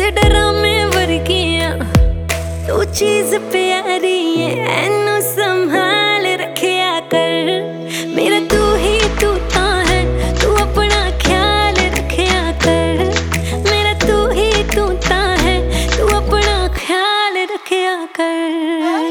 वैसे डरामे वर्गिया तू चीज प्यारी है, एनू संभाल रखिया कर। मेरा तू ही तू ता है, तू अपना ख्याल रखिया कर। मेरा तू ही तू ता है, तू अपना ख्याल रखिया कर।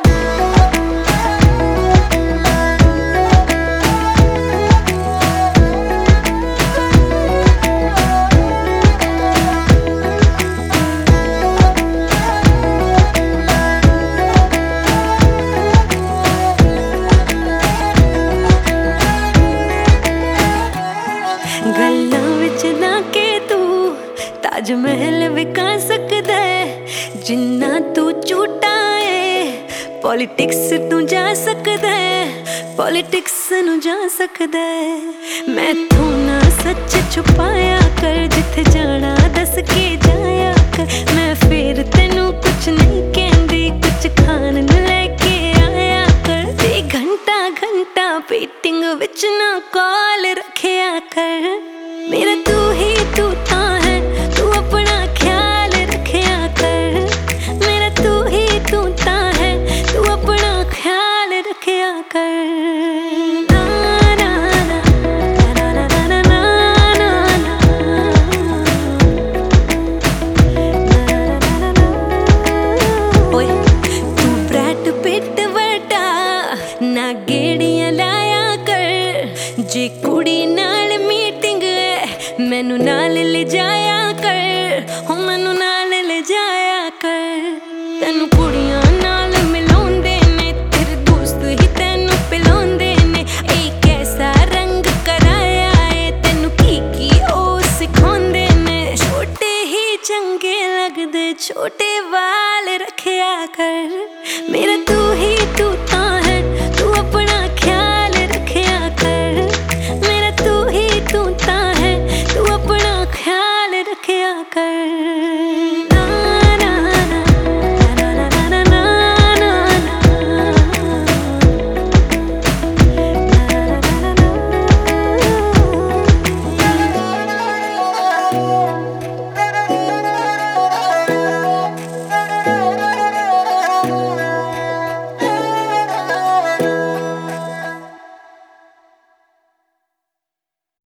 गल्लां विच ना के तू ताज महल विका सकदा है, जिन्ना तू झूठा है पॉलिटिक्स तू जा सकदा है, पॉलिटिक्स नू जा सकदा है। मैं तू ना सच छुपाया कर, जिथे जाना दस के जाया कर। मैं फिर तेनू कुछ नहीं कहंदी, कुछ खान नू लेके आया कर। ते घंटा घंटा मीटिंग विच ना कॉल रखिया कर। मेरा तू ही तू ता है, तू अपना ख्याल रखिया कर। मेरा तू ही तू ता है, तू अपना ख्याल रखिया कर। ओए तू ब्रैड पिट वर्टा ना गेड़ियां लाया कर। जे कुड़ी नाल मीटिंग मैनू नाल ले जाया कर, हो मैनू नाल ले जाया कर। तेनू कुड़ियां नाल मिलाउंदे ने, तेरे दोस्त ही तेनू पिलाउंदे ने। एक कैसा रंग कराया है, तेनू की ओ सिखाउंदे ने। छोटे ही चंगे लगदे, छोटे वाल रखिया कर। मेरा तू ही तू